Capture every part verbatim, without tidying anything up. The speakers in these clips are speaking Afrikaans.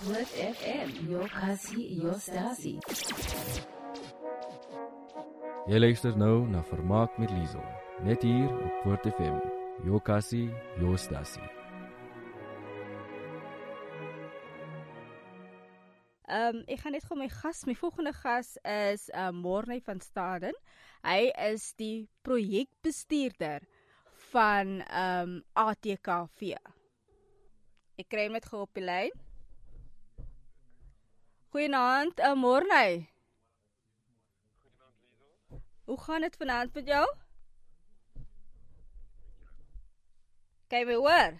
Groot F M, jou kassie, jou stasie. Jy luister nou na Vermaak met Liesel, net hier op Groot F M, jou kassie, jou stasie. Um, ek gaan net gou my gas, my volgende gas is uh, Morney van Staden. Hy is die projekbestuurder van um, A T K V. Ek kry hom net gou op die lyn. Goeienaand, uh, Morney. Goeienaand, Liesel. Hoe gaan dit vanaand met jou? Kan jy my hoor?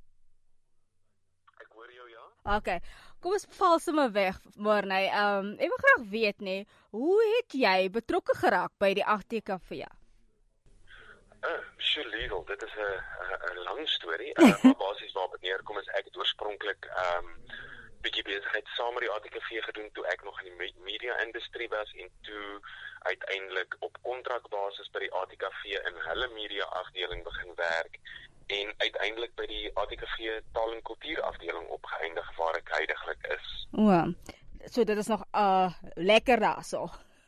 Ek hoor jou, ja. Okay, kom ons val sommer weg, Morney. Um, ek wil graag weet, nee, hoe het jy betrokke geraak by die A T K V? Uh, sure, Liesel, dit is 'n lang storie. Uh, maar basies waarop het neerkom is ek het oorspronklik um, bietjie besigheid saam met die A T K V gedoen toe ek nog in die media-industrie was en toe uiteindelik op kontrakbasis by die A T K V in hulle media-afdeling begin werk en uiteindelik by die A T K V taal- en kultuurafdeling opgeëindig waar ek huidiglik is. O, so dit is nog uh, lekker daar so.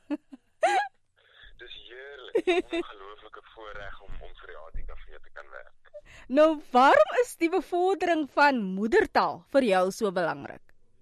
Dis heerlik, ongelooflike voorreg om, om vir die A T K V te kan werk. Nou, waarom is die bevordering van moedertaal vir jou so belangrik?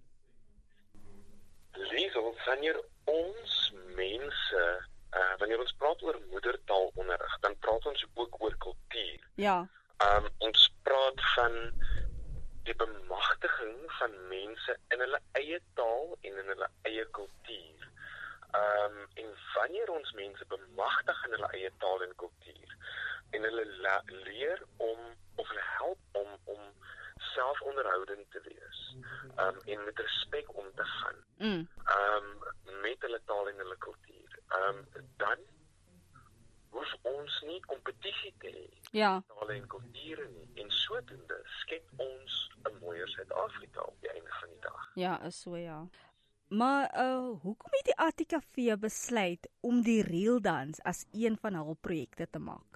Liesel, wanneer ons mense, uh, wanneer ons praat oor moedertaalonderrig, dan praat ons ook oor kultuur. Ja. Um, ons praat van die bemagtiging van mense in hulle eie taal en in hulle eie kultuur. Um, en wanneer ons mense bemagtig in hulle eie taal en kultuur, en hulle la- leer om, of hulle help om, om selfonderhoudend te wees, um, en met respek om te gaan, Mm. um, met hulle taal en hulle kultuur, um, dan hoef ons nie kompetisie te hê, Ja. tale en kulture nie, en sodoende skep ons 'n mooier Suid-Afrika op die einde van die dag. Ja, is so ja. Maar uh, hoekom het die A T K V besluit om die reeldans as een van hul projekte te maak?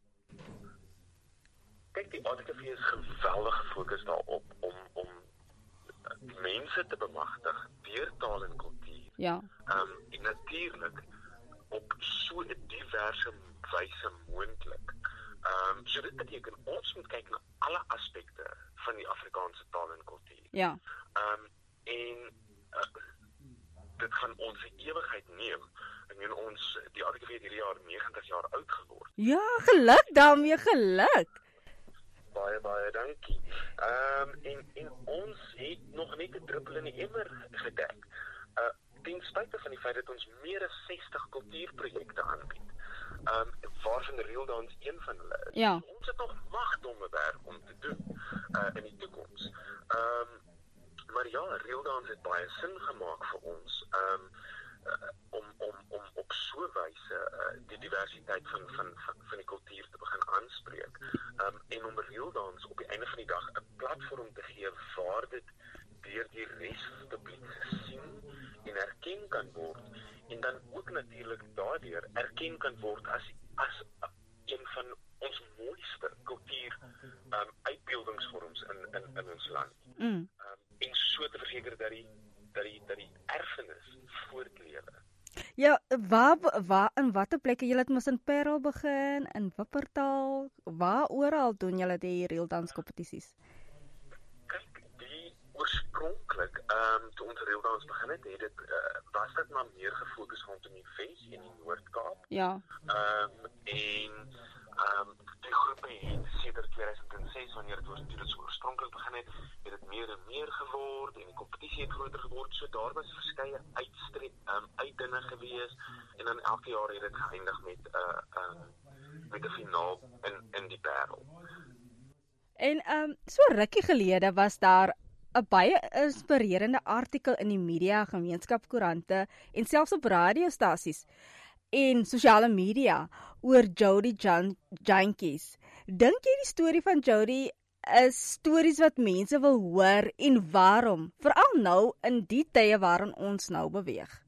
Kyk, die A T K V is geweldig gefokus daarop om om mense te bemagtig deur taal en kultuur. Ja. Um, en natuurlik op so 'n diverse wyse moontlik. Um, so dit beteken ons moet kyk na alle aspekte van die Afrikaanse taal en kultuur. Ja. Um, en uh, dit gaan ons 'n ewigheid neem. Ek meen ons, die A T K V het hierdie jaar negentig jaar oud geword. Ja, geluk daarmee, geluk. Baie, baie dankie. Um, en, en ons het nog net 'n druppel in die emmer gedek. Uh, ten spyte van die feit dat ons meer as sestig kultuurprojekte aanbied. Um, waarvan Reeldans een van hulle is. Ja. Ons het nog magdomme werk om te doen uh, in die toekoms. Um, maar ja, Reeldans het baie sin gemaak vir ons. Um, uh, om, om, om op so 'n wyse uh, die diversiteit van, van, van, van die kultuur te begin aanspreek. Um, en om Reeldans op die einde van die dag 'n platform te gee waar dit deur die res van die publiek gesien en erken kan word. En dan ook natuurlik daardeur erken kan word as as een van ons mooiste kultuur um, uitbeeldingsvorms in, in, in ons land. Mm. Um, en so te verseker dat die dat die dat die erfenis voortlewe. Ja, waar, waar in watter plekke? Julle het mos in Parel begin, in Wuppertal, waar oral doen julle die reeldanskompetisies? Kyk, die oorspronklik, ehm um, toe ons reeldans begin het, het dit uh, was dit maar meer gefokus rondom die Wes en die Noord-Kaap. Ja. Ehm um, en ehm um, die groepe het sedert tweeduisend ses, wanneer dit oor dit oorspronklik begin het, het dit meer en meer geword en die kompetisie het groter geword. So daar was verskeie uitstreep ehm um, uitdinge gewees en dan elke jaar het dit geëindig met 'n uh, uh, met 'n finaal in in die Parel. En um, so rukkie gelede was daar 'n baie inspirerende artikel in die media, gemeenskapskoerante en selfs op radiostasies en sosiale media oor Jody Jantjies. Dink jy die storie van Jody is stories wat mense wil hoor en waarom? Veral nou in die tye waarin ons nou beweeg.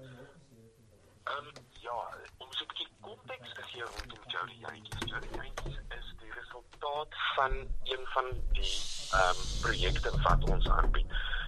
Um, ja, om so 'n bietjie konteks te gee rondom Jody Jantjies. Jody Jantjies is die resultaat van een van die um, projekte wat ons aanbied.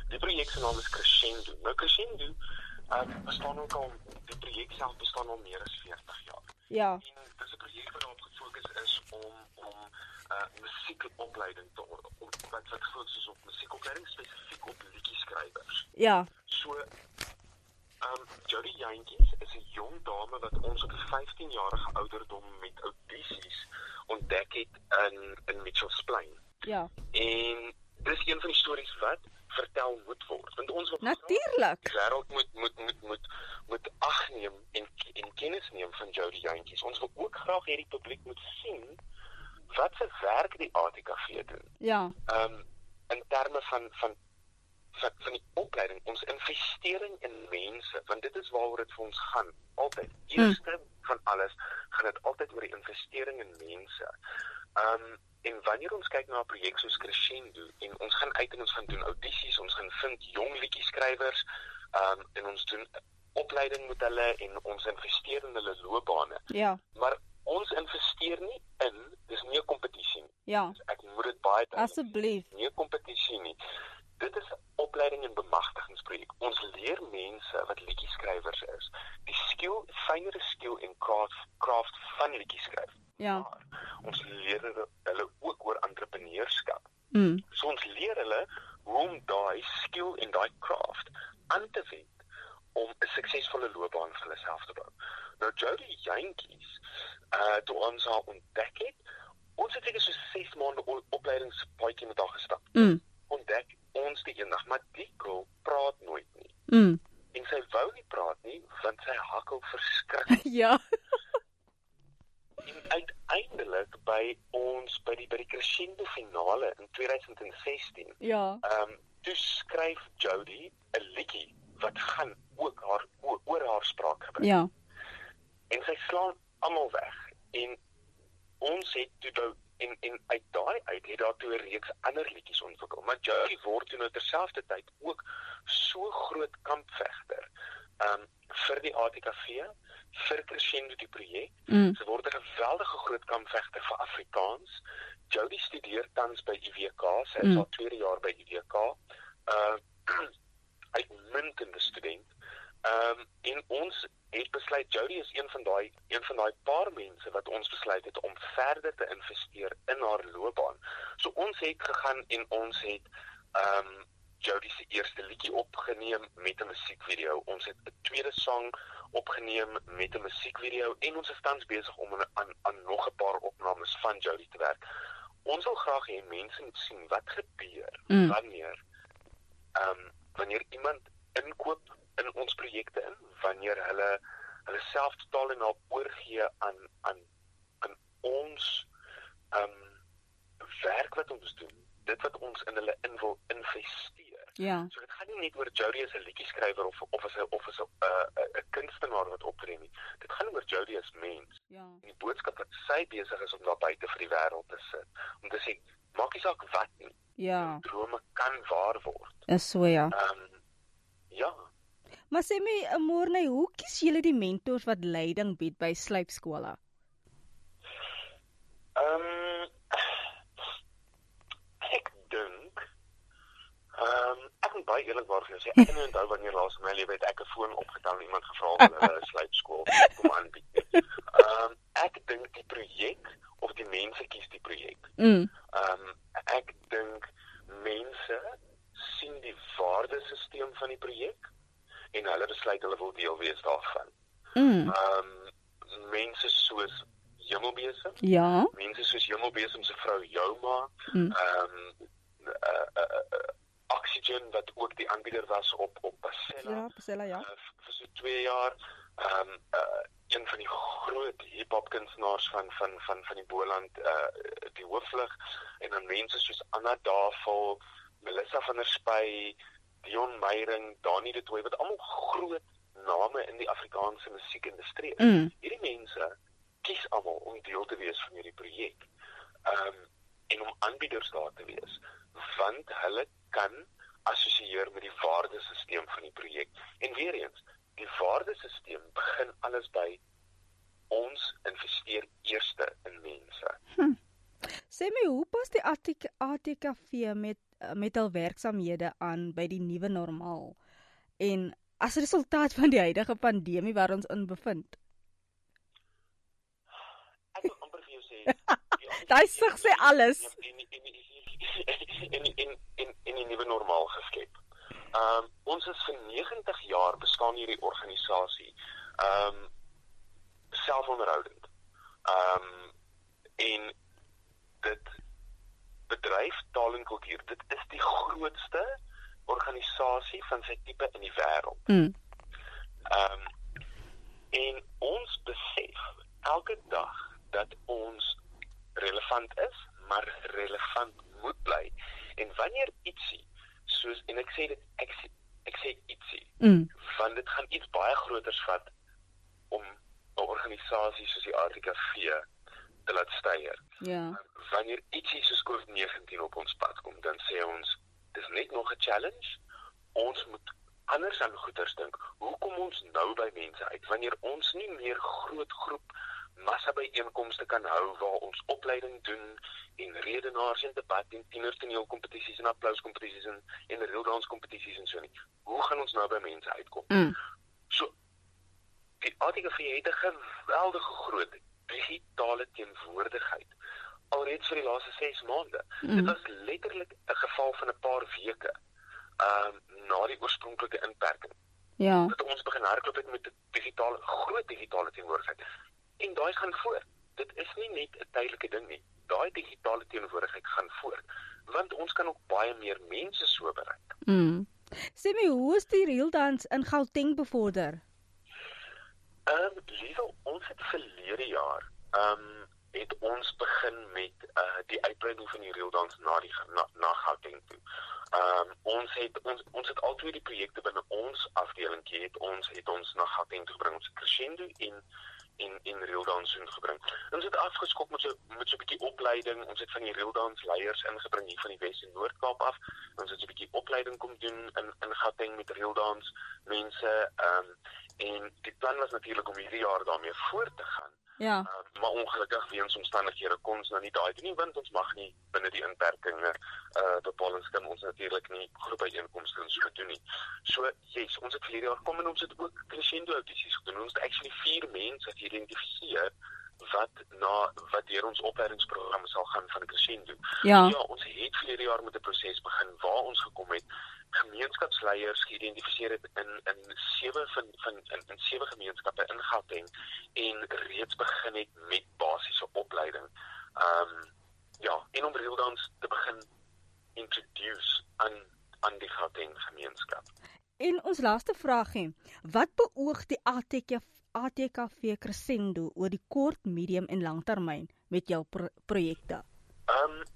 Die projek se naam is Crescendo. Nou Crescendo um, bestaan ook al, die projek self bestaan al meer as veertig jaar. Ja. En dit is 'n projek wat daarop gefokus is om om uh, musiekopleiding te op, wat wat gefokus is op musiekopleiding, spesifiek op liedjieskrywers. Ja. So um, Jody Jantjies is 'n jong dame wat ons op die vyftienjarige ouderdom met audisies ontdek het in in Mitchells Plain. Ja. En dis een van die stories wat vertel moet word. Want ons wil Natuurlik. die wêreld moet moet moet moet moet ag neem en en kennis neem van Jody Jantjies. Ons wil ook graag hê die publiek moet sien wat se werk die A T K V doen. Ja. Ehm um, in terme van van van van die opleiding, ons investering in mense, want dit is waaroor dit vir ons gaan. Altyd. Eerste hmm. van alles gaan dit altyd oor die investering in mense. Ehm um, en wanneer ons kyk na 'n projek soos Crescendo en ons gaan uit en ons gaan doen audisies, ons gaan vind jong liedjieskrywers, ehm um, en ons doen opleiding met hulle en ons investeer in hulle loopbane. Ja. Maar ons investeer nie in, dis nie 'n kompetisie nie. Ja. Ek moet dit baie duidelik. Asseblief. Nie 'n kompetisie nie. Dit is 'n opleiding en bemagtigingsprojek. Ons leer mense wat liedjieskrywers is, die skill, fynere skill en craft, craft van liedjieskryf. Ja. Maar ons leer hulle ook oor entrepreneurskap. Mm. So ons leer hulle hoe om daai skill en daai craft aan te wend om 'n suksesvolle loopbaan vir hulle self te bou. Nou Jody Jantjies, uh toe ons haar ontdek het, ons het seker so ses maande opleidingspaadjie met haar gestap. Mm. Ontdek ons die eendag, maar die girl praat nooit nie. Mm. En sy wou nie praat nie, want sy hakkel verskriklik. Ja. En uiteindelik by ons by die by die Crescendo finale in twintig sestien, Ja. ehm um, toe skryf Jody 'n liedjie wat gaan ook haar oor, oor haar spraak gebruik. Ja. En sy slaan almal weg. En ons het toe nou en en uit daai uit het daar toe 'n reeks ander liedjies ontwikkel. Maar Jody word toe nou terselfdertyd ook so groot kampvegter. Ehm um, vir die A T K V, vir Crescendo die projek. Mm. Sy word 'n geweldige groot kampvegter vir Afrikaans. Jody studeer tans by U W K, sy is Mm. al tweede jaar by U W K. Uh uitmuntende student. Ehm um, en ons het besluit Jody is een van daai een van daai paar mense wat ons besluit het om verder te investeer in haar loopbaan. So ons het gegaan en ons het ehm um, Jody se eerste liedjie opgeneem met 'n musiekvideo. Ons het 'n tweede song opgeneem met 'n musiekvideo en ons is tans besig om aan, aan aan nog 'n paar opnames van Jody te werk. Ons wil graag hê mense moet sien wat gebeur Mm. wanneer ehm um, wanneer iemand inkoop in ons projekte in, wanneer hulle hulle self totaal en al oorgee aan aan aan ons ehm um, werk wat ons doen, dit wat ons in hulle in wil investeer. Ja. So dit gaan nie net oor Jody as 'n liedjieskrywer of of as 'n of as 'n 'n uh, kunstenaar wat optree nie. Dit gaan oor Jody as mens. Ja. En die boodskap wat sy besig is om daar buite vir die wêreld te sit. Om te sê, maak nie saak wat nie. Ja. Drome kan waar word. Is so ja. Ehm um, ja. Maar sê my, Morne, hoe kies julle die mentors wat leiding bied by slypskole? Ehm um, ek dink ehm um, ek moet baie eerlikwaar vir jou sê, ek kan nie onthou wanneer laas in my lewe het ek 'n foon opgetel en iemand gevra of hulle 'n slypskool kom aanbied. Ehm um, ek dink die projek of die mense kies die projek. Mm. Ehm um, ek dink mense sien die waardesisteem van die projek en hulle besluit hulle wil deel wees daarvan. Mm. Ehm um, mense soos Hemelbesem, Ja. mense soos Hemelbesem se vrou Jouma, Mm. ehm um, uh, uh, uh, Oxygen wat ook die aanbieder was op op Basella. Ja, Basella, ja. Uh, vir so twee jaar. Ehm um, uh, een van die groot hiphop kunstenaars van van van van die Boland, uh, die Hoofvlug, en dan mense soos Anna Davel, Melissa van der Spy, Dion Meyering, Dani de Tooy, wat almal groot name in die Afrikaanse musiekindustrie is. Mm. Hierdie mense kies almal om deel te wees van hierdie projek. Ehm um, en om aanbieders daar te wees, want hulle kan assosieer met die waardesisteem van die projek. En weer eens, die waardesisteem begin alles by ons investeer eerste in mense. Hm. Sê my, hoe pas die A T K V met met hul werksaamhede aan by die nuwe normaal. En as resultaat van die huidige pandemie waar ons in bevind. Ek wil amper vir jou sê, Daai sug sê alles. En en en en en die nuwe normaal geskep. Ehm um, ons is vir negentig jaar bestaan hierdie organisasie. Ehm um, selfonderhoudend. Ehm um, en dit bedryf taal en kultuur. Dit is die grootste organisasie van sy tipe in die wêreld. Mm. Ehm um, en ons besef elke dag dat ons relevant is, maar relevant moet bly. En wanneer ietsie soos en ek sê dit ek sê, ek sê ietsie, Mm. want dit gaan iets baie groters vat om 'n organisasie soos die A T K V te laat steier. Ja. Wanneer ietsie soos COVID negentien op ons pad kom, dan sê ons, dis net nog 'n challenge. Ons moet anders aan goeders dink. Hoe kom ons nou by mense uit? Wanneer ons nie meer groot groep massa byeenkomste kan hou waar ons opleiding doen en redenaars en debat en tienertoneelkompetisies en applauskompetisies en en reeldans-kompetisies en so nie. Hoe gaan ons nou by mense uitkom? Mm. So die A T K V het 'n geweldige groot digitale teenwoordigheid alreeds vir die laaste ses maande. Mm. Dit was letterlik 'n geval van 'n paar weke ehm um, na die oorspronklike inperking. Ja. Dat ons begin hardloop het met 'n digitale groot digitale teenwoordigheid. En daai gaan voort. Dit is nie net 'n tydelike ding nie. Daai digitale teenwoordigheid gaan voort, want ons kan ook baie meer mense so bereik. Mm. Sê my, hoe is die reeldans in Gauteng bevorder? Ehm um, Liesel, ons het verlede jaar ehm um, het ons begin met uh, die uitbreiding van die reeldans na die na, na Gauteng toe. Ehm um, ons het ons ons het altyd die projekte binne ons afdeling het ons het ons na Gauteng toe gebring, ons het crescendo en en en reeldans ingebring. Ons het afgeskop met so met so 'n bietjie opleiding. Ons het van die reeldans leiers ingebring hier van die Wes en Noord-Kaap af. Ons het so 'n bietjie opleiding kom doen in in Gauteng met reeldans mense. Ehm um, en die plan was natuurlik om hierdie jaar daarmee voort te gaan. Ja. Uh, maar ongelukkig weens omstandighede kon ons nou nie daai doen nie, want ons mag nie binne die inperkinge uh bepalings kan ons natuurlik nie groepbyeenkomste en so doen nie. So yes, ons het verlede jaar kom en ons het ook crescendo audisies gedoen. Ons het actually vier mense geïdentifiseer wat na wat deur ons opleidingsprogram sal gaan van crescendo. Ja. Ja, ons het verlede jaar met 'n proses begin waar ons gekom het gemeenskapsleiers geïdentifiseer het in in sewe van van in, in sewe gemeenskappe in Gauteng en reeds begin het met basiese opleiding. Ehm um, ja, en om reeldans te begin introduce aan aan die Gauteng gemeenskap. En ons laaste vraagie, wat beoog die A T K A T K V Crescendo oor die kort, medium en langtermyn met jou pro projekte? Ehm um,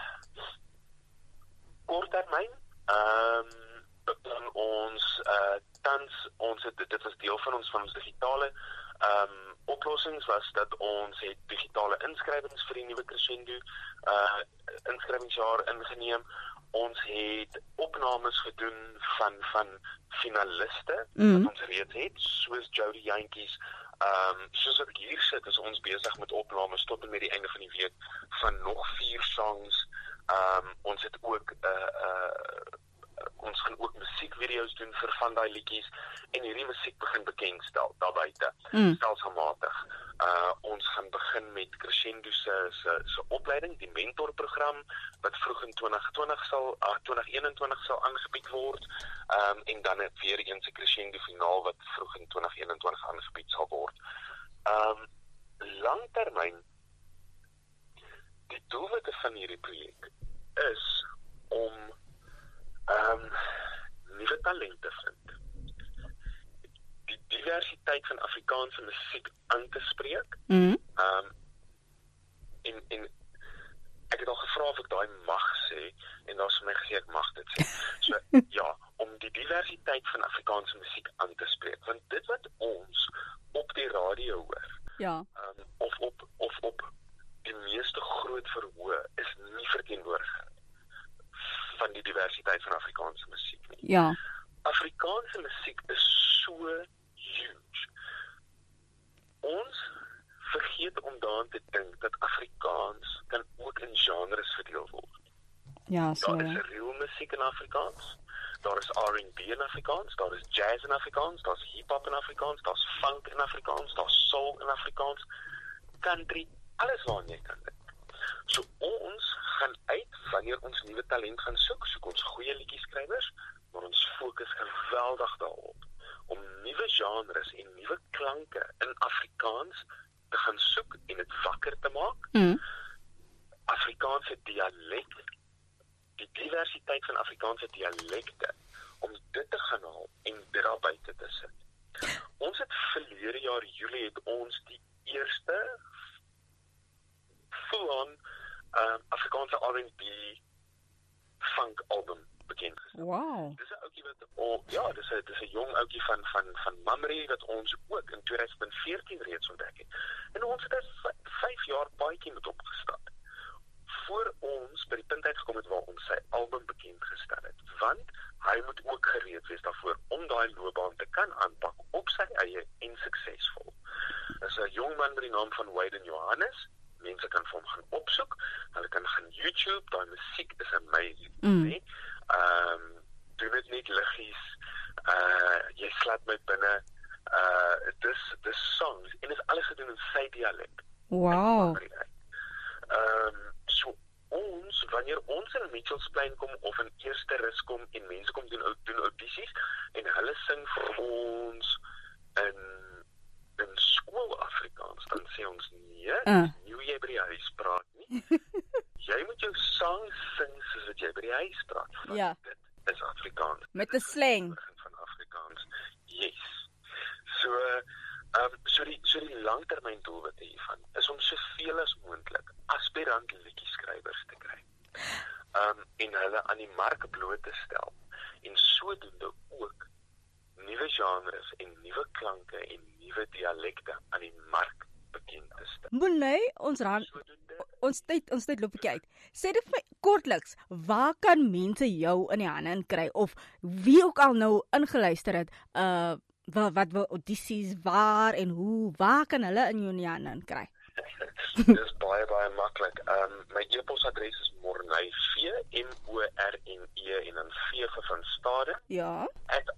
korttermyn Ehm um, beplan ons uh, tans ons het dit was deel van ons van ons digitale ehm um, oplossings was dat ons het digitale inskrywings vir die nuwe Crescendo uh inskrywingsjaar ingeneem. Ons het opnames gedoen van van finaliste Mm. wat ons reeds het, soos Jody Jantjies. Ehm um, soos ek hier sit, is ons besig met opnames tot en met die einde van die week van nog vier songs. Ehm um, ons het ook 'n uh, uh, ons gaan ook musiekvideo's doen vir van daai liedjies en hierdie musiek begin bekendstel daar buite. Mm. Stelselmatig. Uh ons gaan begin met Crescendo se se se opleiding, die mentorprogram wat vroeg in twintig twintig sal uh, twintig eenentwintig sal aangebied word. Um en dan het weer eens 'n Crescendo finaal wat vroeg in twintig eenentwintig aangebied sal word. Um langtermyn die doelwitte van hierdie projek is om um nuwe talente vind. Die diversiteit van Afrikaanse musiek aan te spreek. Mm. Um en en ek het al gevra of ek daai mag sê en daar's vir my gesê ek mag dit sê. So ja, om die diversiteit van Afrikaanse musiek aan te spreek, want dit wat ons op die radio hoor, Ja. um, of op of op die meeste groot verhoë is nie verteenwoordig van die diversiteit van Afrikaanse musiek nie. Ja. Afrikaanse musiek is so huge. Ons vergeet om daaraan te dink dat Afrikaans kan ook in genres verdeel word. Ja, so Daar ja. is real musiek in Afrikaans. Daar is R and B in Afrikaans, daar is jazz in Afrikaans, daar's hip-hop in Afrikaans, daar's funk in Afrikaans, daar's soul in Afrikaans, country, alles waarna jy kan dink. So ons gaan uit wanneer ons nuwe talent gaan soek, soek ons goeie liedjieskrywers, maar ons fokus geweldig daarop om nuwe genres en nuwe klanke in Afrikaans te gaan soek en dit wakker te maak. Mm. Afrikaanse dialek, die diversiteit van Afrikaanse dialekte, om dit te gaan haal en dit daar buite te sit. Ons het verlede jaar Julie het ons die eerste full-on uh, Afrikaanse R and B funk album bekend gestel. Wow. Dis 'n ouetjie wat oh, ja, dis 'n dis 'n jong ouetjie van van van Mamre wat ons ook in twintig veertien reeds ontdek het. En ons het 'n vyf jaar paadjie met hom gestap. Voor ons by die punt uitgekom het waar ons sy album bekend gestel het, want hy moet ook gereed wees daarvoor om daai loopbaan te kan aanpak op sy eie en suksesvol. Dis 'n jong man met die naam van Wayden Johannes. Mense kan vir hom gaan opsoek. Hulle kan gaan YouTube, daai musiek is amazing, Mm. nee. Ehm um, doen dit net liggies. Uh jy slaap my binne. Uh dis dis songs en dit is alles gedoen in sy dialek. Wow. Ehm um, so ons wanneer ons in Mitchells Plain kom of in Eerste Rus kom en mense kom doen doen audisies en hulle sing vir ons in in skool Afrikaans, dan sê ons nee, Uh. nie hoe jy by die huis praat nie. Jy moet jou sang sing soos wat jy by die huis praat. Want Ja. dit is Afrikaans. Met 'n slang. Begin van Afrikaans. Yes. So, ehm um, so die so die langtermyn doelwitte hiervan is om soveel as moontlik aspirant liedjieskrywers te kry. Ehm um, en hulle aan die mark bloot te stel en sodoende ook nuwe genres en nuwe klanke en nuwe dialekte aan die mark bekend te stel. Moenie ons ran Sodoende ons tyd ons tyd loop 'n bietjie uit. Sê dit vir my kortliks, waar kan mense jou in die hande in kry of wie ook al nou ingeluister het, uh wat wat wil audisies, waar en hoe, waar kan hulle in jou in die hande in kry? Dis baie baie maklik. Ehm um, my e-posadres is morney v m o r n e en dan v vir van Stade Ja. at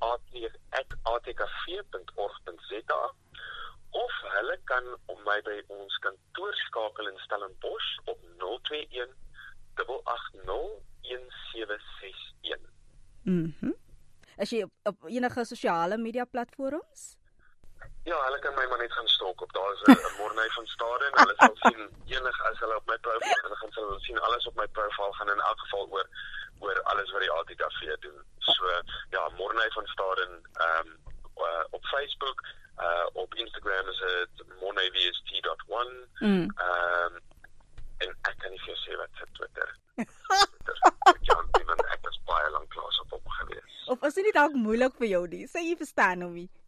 a t k v punt org punt z a of hulle kan om my by ons kantoor skakel in Stellenbosch op nul twee een agt agt nul een sewe ses een. Mhm. Is jy op, op enige sosiale media platforms? Ja, hulle kan my maar net gaan stalk op. Daar is 'n Morney van Stade en hulle sal sien enig as hulle op my profiel hulle gaan sal sien alles op my profiel gaan in elk geval oor oor alles wat die A T K V doen. So ja, Morney van Stade ehm um, uh, op Facebook, uh, op Instagram is dit morney v s t dot one. Mm. Ehm um, en ek kan nie vir jou sê wat se Twitter. Twitter. Ek kan nie want ek was baie lank klas op hom gewees. Of is dit nie dalk moeilik vir jou nie? Sê jy verstaan hom nie.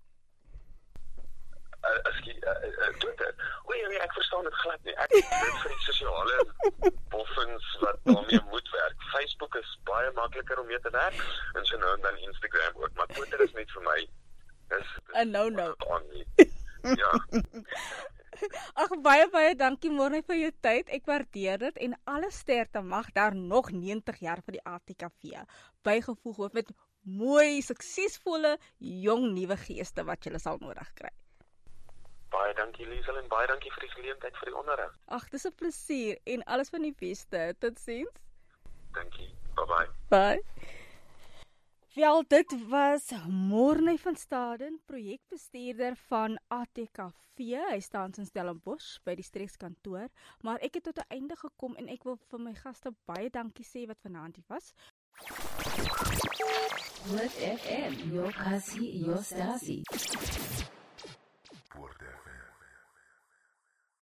Uh, as jy uh, uh, Twitter. O nee, ek verstaan dit glad nie. Ek dit vir die sosiale boffins wat daarmee moet werk. Facebook is baie makliker om mee te werk en so nou en dan Instagram ook, maar Twitter is net vir my. Dis En nou nou. Ja. Ag baie baie dankie môre vir jou tyd. Ek waardeer dit en alle sterkte mag daar nog negentig jaar vir die A T K V bygevoeg word met mooi, suksesvolle jong nuwe geeste wat jy sal nodig kry. Baie dankie Liesel en baie dankie vir die geleentheid vir die onderhoud. Ag, dis 'n plesier en alles van die beste. Totsiens. Dankie. Bye bye. Bye. Wel, dit was Morney van Staden, projekbestuurder van A T K V. Hy staan in Stellenbosch by die streekskantoor, maar ek het tot 'n einde gekom en ek wil vir my gaste baie dankie sê wat vanaand hier was. Groot F M, your Kasi, your Stasi.